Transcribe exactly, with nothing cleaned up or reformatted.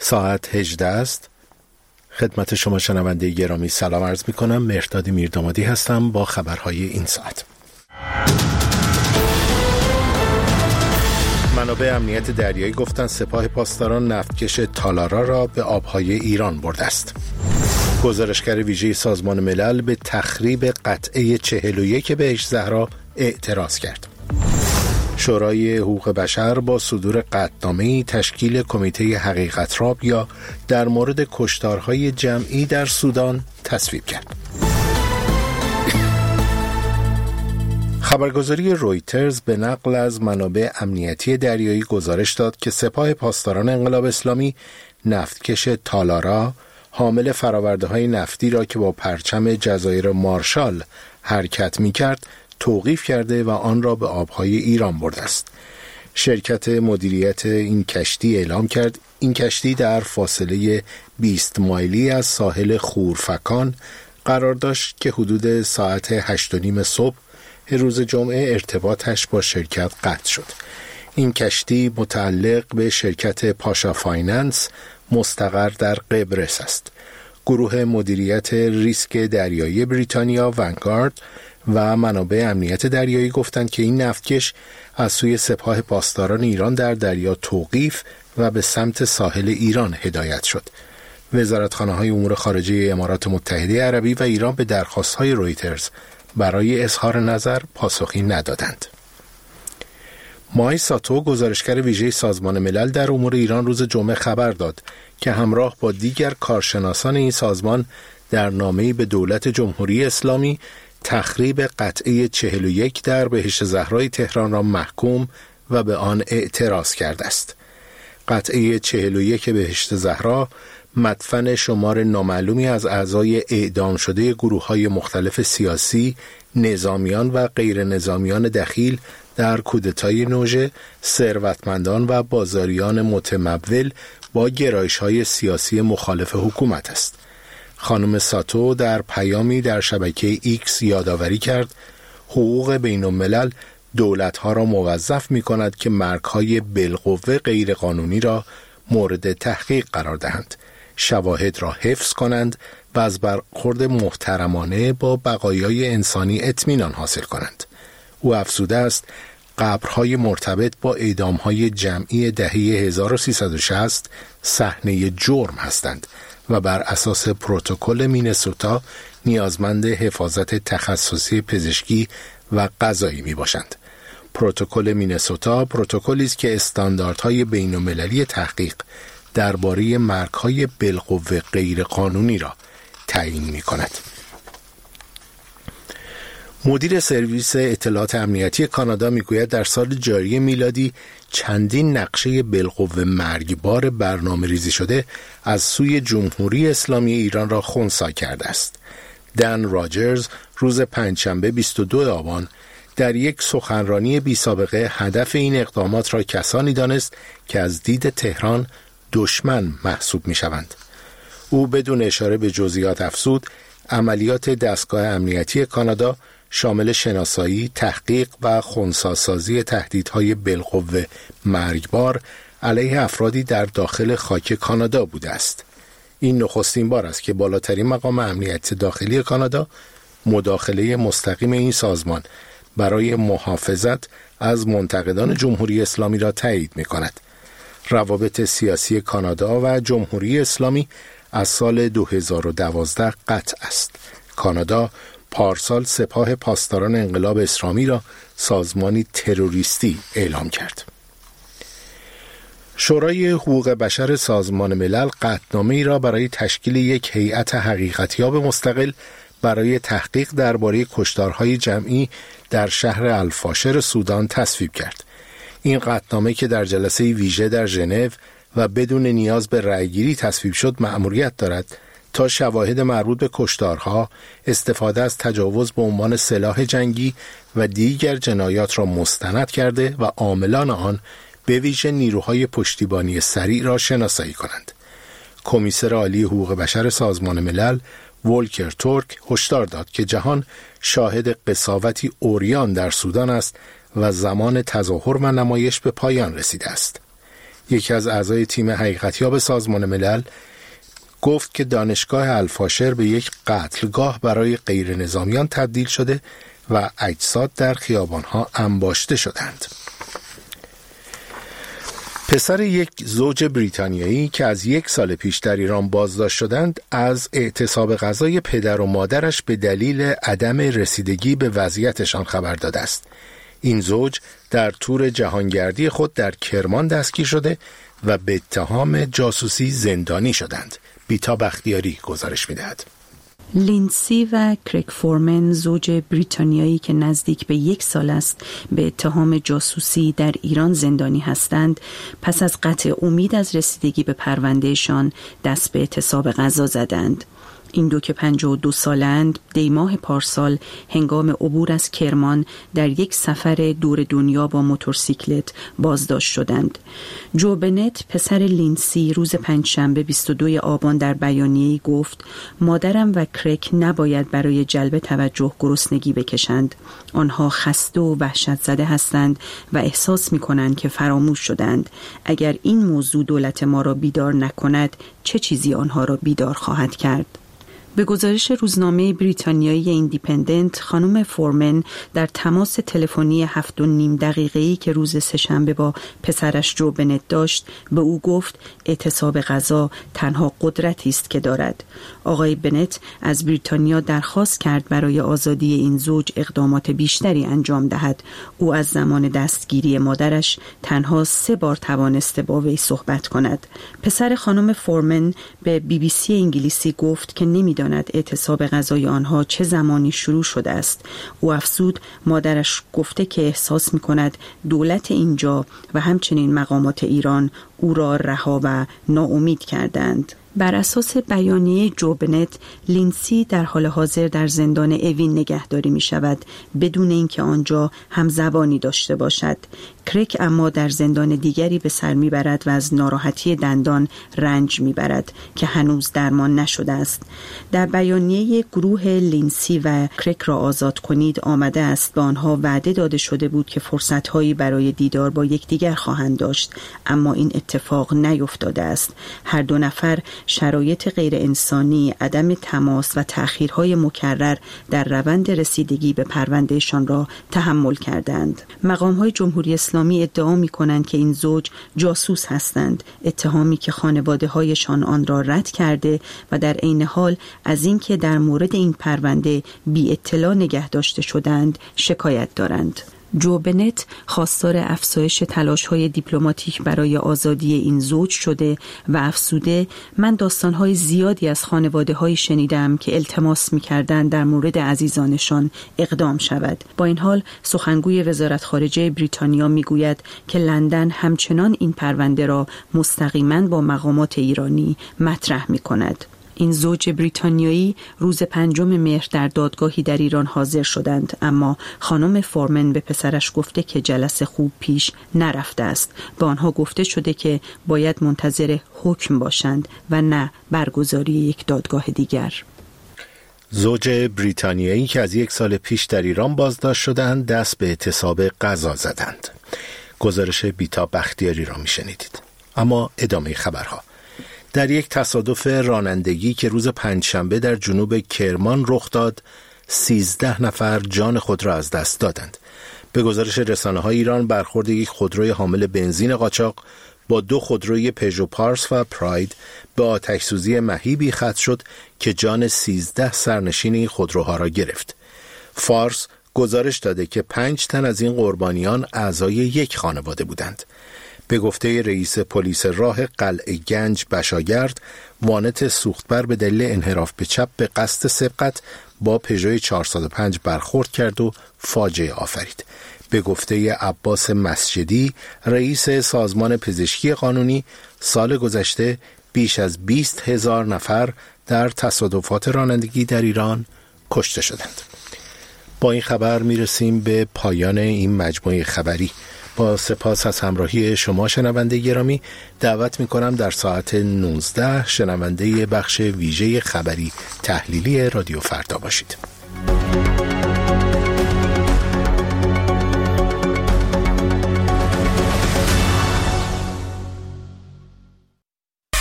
ساعت هجده است. خدمت شما شنونده گرامی سلام عرض می کنم. مهرداد میردامادی هستم با خبرهای این ساعت. منابع امنیت دریایی گفتند سپاه پاسداران نفتکش تالارا را به آبهای ایران برده است. گزارشگر ویژه سازمان ملل به تخریب قطعه چهل و یک بهشت زهرا اعتراض کرد. شورای حقوق بشر با صدور قطعنامه‌ای تشکیل کمیته حقیقت‌یاب یا در مورد کشتارهای جمعی در سودان تصویب کرد. خبرگزاری رویترز به نقل از منابع امنیتی دریایی گزارش داد که سپاه پاسداران انقلاب اسلامی نفتکش تالارا حامل فرآورده‌های نفتی را که با پرچم جزایر مارشال حرکت می‌کرد توقیف کرده و آن را به آبهای ایران برده است. شرکت مدیریت این کشتی اعلام کرد این کشتی در فاصله بیست مایلی از ساحل خورفکان قرار داشت که حدود ساعت هشت و نیم صبح روز جمعه ارتباطش با شرکت قطع شد. این کشتی متعلق به شرکت پاشا فایننس مستقر در قبرس است. گروه مدیریت ریسک دریایی بریتانیا ونگارد و منابع امنیت دریایی گفتند که این نفتکش از سوی سپاه پاسداران ایران در دریا توقیف و به سمت ساحل ایران هدایت شد. وزارتخانه‌های امور خارجه امارات متحده عربی و ایران به درخواست‌های رویترز برای اظهار نظر پاسخی ندادند. مای ساتو گزارشگر ویژه سازمان ملل در امور ایران روز جمعه خبر داد که همراه با دیگر کارشناسان این سازمان در نامه‌ای به دولت جمهوری اسلامی تخریب قطعه چهل و یک در بهشت زهرای تهران را محکوم و به آن اعتراض کرده است. قطعه چهل و یک بهشت زهرا مدفن شمار نامعلومی از اعضای اعدام شده گروه‌های مختلف سیاسی، نظامیان و غیر نظامیان دخیل در کودتای نوژه، ثروتمندان و بازاریان متمول با گرایش‌های سیاسی مخالف حکومت است. خانم ساتو در پیامی در شبکه ایکس یادآوری کرد حقوق بین الملل دولت‌ها را موظف می‌کند که مرگ‌های بالقوه غیرقانونی را مورد تحقیق قرار دهند، شواهد را حفظ کنند و از برخورد محترمانه با بقایای انسانی اطمینان حاصل کنند. او افزوده است قبرهای مرتبط با اعدام‌های جمعی دهه هزار و سیصد و شصت صحنه جرم هستند و بر اساس پروتکل مینسوتا نیازمند حفاظت تخصصی پزشکی و قضایی می باشند. پروتکل مینسوتا پروتکلی است که استانداردهای بین‌المللی تحقیق درباره مرگ‌های بالقوه غیر قانونی را تعیین می کند. مدیر سرویس اطلاعات امنیتی کانادا میگوید در سال جاری میلادی چندین نقشه بالقوه مرگبار برنامه ریزی شده از سوی جمهوری اسلامی ایران را خنثی کرده است. دن راجرز روز پنجشنبه بیست و دو آبان در یک سخنرانی بی سابقه هدف این اقدامات را کسانی دانست که از دید تهران دشمن محسوب می شوند. او بدون اشاره به جزئیات افزود عملیات دستگاه امنیتی کانادا شامل شناسایی، تحقیق و خنثی‌سازی تهدیدهای بالقوه مرگبار علیه افرادی در داخل خاک کانادا بوده است. این نخستین بار است که بالاترین مقام امنیت داخلی کانادا مداخله مستقیم این سازمان برای محافظت از منتقدان جمهوری اسلامی را تایید می‌کند. روابط سیاسی کانادا و جمهوری اسلامی از سال دو هزار و دوازده قطع است. کانادا پارسال سپاه پاسداران انقلاب اسلامی را سازمانی تروریستی اعلام کرد. شورای حقوق بشر سازمان ملل قطعنامه‌ای را برای تشکیل یک هیئت حقیقتیاب مستقل برای تحقیق درباره کشتارهای جمعی در شهر الفاشر سودان تصویب کرد. این قطعنامه که در جلسه ویژه در ژنو و بدون نیاز به رأیگیری تصویب شد مأموریت دارد تا شواهد مربوط به کشتارها، استفاده از تجاوز به عنوان سلاح جنگی و دیگر جنایات را مستند کرده و عاملان آن به ویژه نیروهای پشتیبانی سریع را شناسایی کنند. کمیسر عالی حقوق بشر سازمان ملل ولکر تورک هشدار داد که جهان شاهد قساوتی عریان در سودان است و زمان تظاهر و نمایش به پایان رسیده است. یکی از اعضای تیم حقیقتیاب سازمان ملل گفت که دانشگاه الفاشر به یک قتلگاه برای غیر نظامیان تبدیل شده و اجساد در خیابانها انباشته شدند. پسر یک زوج بریتانیایی که از یک سال پیش در ایران بازداشت شدند از اعتصاب غذای پدر و مادرش به دلیل عدم رسیدگی به وضعیتشان خبر داده است. این زوج در تور جهانگردی خود در کرمان دستگیر شده و به اتهام جاسوسی زندانی شدند. بیتا بختیاری گزارش می‌دهد. لیندسی و کریگ فورمن، زوج بریتانیایی که نزدیک به یک سال است به اتهام جاسوسی در ایران زندانی هستند، پس از قطع امید از رسیدگی به پروندهشان دست به اعتصاب غذا زدند. این دو که پنجاه و دو سالند دیماه پارسال هنگام عبور از کرمان در یک سفر دور دنیا با موتورسیکلت بازداشت شدند. جو بنت پسر لیندسی روز پنجشنبه بیست و دوم آبان در بیانیه‌ای گفت مادرم و کرک نباید برای جلب توجه گرسنگی بکشند. آنها خسته و وحشت زده هستند و احساس می کنند که فراموش شدند. اگر این موضوع دولت ما را بیدار نکند چه چیزی آنها را بیدار خواهد کرد؟ به گزارش روزنامه بریتانیایی ایندیپندنت، خانم فورمن در تماس تلفنی هفت و نیم دقیقه‌ای که روز سه‌شنبه با پسرش جو بنت داشت به او گفت اعتصاب غذا تنها قدرتی است که دارد. آقای بنت از بریتانیا درخواست کرد برای آزادی این زوج اقدامات بیشتری انجام دهد. او از زمان دستگیری مادرش تنها سه بار توانسته با وی صحبت کند. پسر خانم فورمن به بی بی سی انگلیسی گفت که نمی‌داند اعتصاب غذای آنها چه زمانی شروع شده است. او افزود مادرش گفته که احساس می‌کند دولت اینجا و همچنین مقامات ایران او را رها و ناامید کردند. بر اساس بیانیه جو بنت، لیندسی در حال حاضر در زندان اوین نگهداری می شود بدون اینکه آنجا همزبانی داشته باشد. کرک اما در زندان دیگری به سر می برد و از ناراحتی دندان رنج می برد که هنوز درمان نشده است. در بیانیه گروه لیندسی و کرک را آزاد کنید آمده است به آنها وعده داده شده بود که فرصت‌هایی برای دیدار با یکدیگر خواهند داشت، اما این اتفاق نیفتاده است. هر دو نفر شرایط غیر انسانی، عدم تماس و تأخیرهای مکرر در روند رسیدگی به پروندهشان را تحمل کردند. مقام‌های جمهوری اسلامی ادعا می‌کنند که این زوج جاسوس هستند، اتهامی که خانواده‌هایشان آن را رد کرده و در عین حال از اینکه در مورد این پرونده بی اطلاع نگه داشته شدند شکایت دارند. جو بنت خواستار افزایش تلاش‌های دیپلماتیک برای آزادی این زوج شده و افزوده من داستان‌های زیادی از خانواده‌های شنیدم که التماس می‌کردند در مورد عزیزانشان اقدام شود. با این حال سخنگوی وزارت خارجه بریتانیا می‌گوید که لندن همچنان این پرونده را مستقیماً با مقامات ایرانی مطرح می‌کند. این زوج بریتانیایی روز پنجم مهر در دادگاهی در ایران حاضر شدند، اما خانم فورمن به پسرش گفته که جلسه خوب پیش نرفته است. به آنها گفته شده که باید منتظر حکم باشند و نه برگزاری یک دادگاه دیگر. زوج بریتانیایی که از یک سال پیش در ایران بازداشت شدند دست به اعتصاب غذا زدند. گزارش بیتا بختیاری را میشنیدید. اما ادامه خبرها. در یک تصادف رانندگی که روز پنجشنبه در جنوب کرمان رخ داد، سیزده نفر جان خود را از دست دادند. به گزارش رسانه‌های ایران، برخورد یک خودروی حامل بنزین قاچاق با دو خودروی پژو پارس و پراید به آتش‌سوزی مهیبی ختم شد که جان سیزده سرنشین این خودروها را گرفت. فارس گزارش داده که پنج تن از این قربانیان اعضای یک خانواده بودند. به گفته رئیس پلیس راه قلعه گنج بشاگرد، وانت سوختبر به دلیل انحراف به چپ به قصد سبقت با پژو چهارصد و پنج برخورد کرد و فاجعه آفرید. به گفته عباس مسجدی، رئیس سازمان پزشکی قانونی، سال گذشته بیش از بیست هزار نفر در تصادفات رانندگی در ایران کشته شدند. با این خبر میرسیم به پایان این مجموعه خبری. با سپاس از همراهی شما شنونده گرامی، دعوت میکنم در ساعت نوزده شنونده بخش ویژه خبری تحلیلی رادیو فردا باشید.